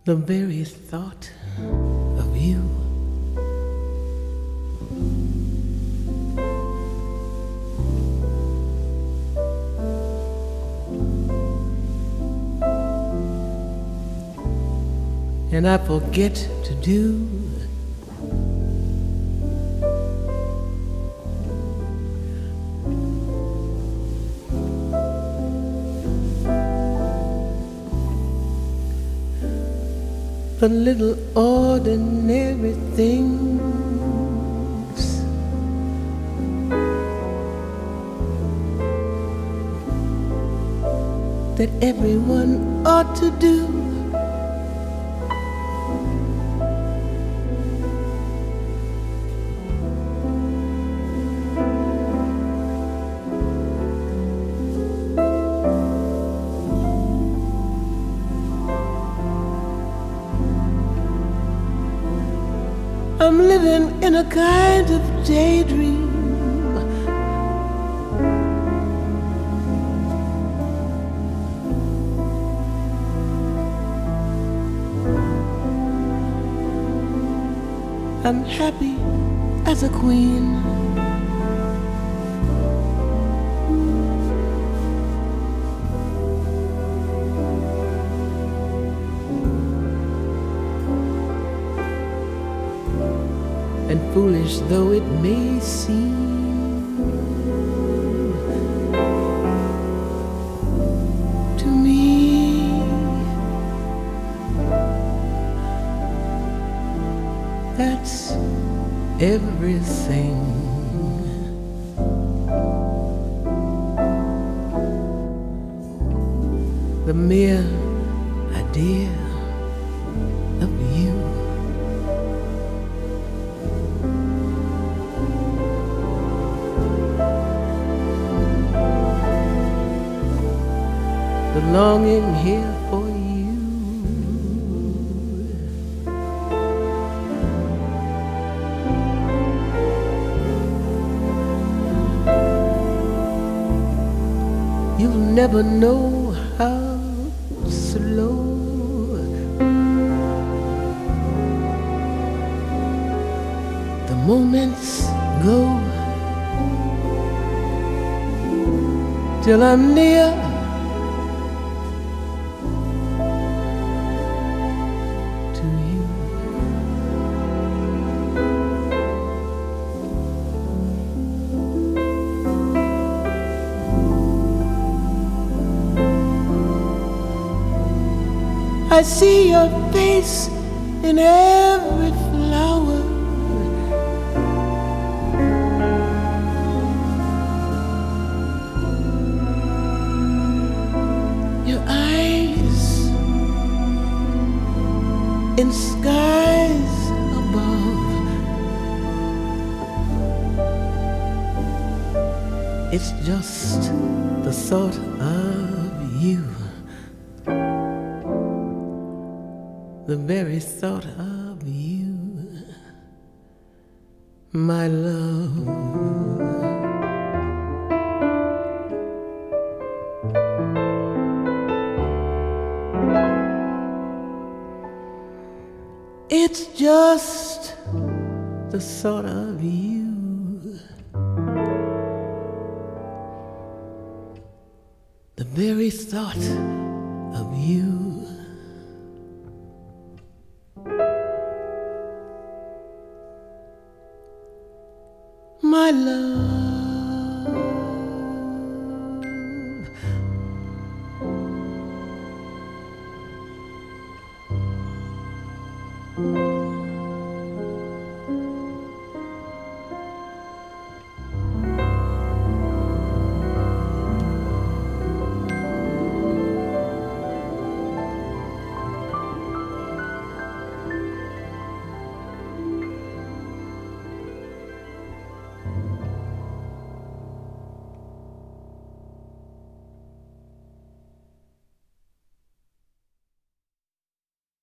The very thought of you and I forget to do the little ordinary things that everyone ought to do. I'm living in a kind of daydream. I'm happy as a queen. And foolish though it may seem to me, that's everything. The mere idea of you the longing here for you you'll never know how slow the moments go till I'm near to you. I see your face in every flower, your eyes in skies above. It's just the thought of you, the very thought of you, my love. It's just the thought of you, the very thought of you, my love.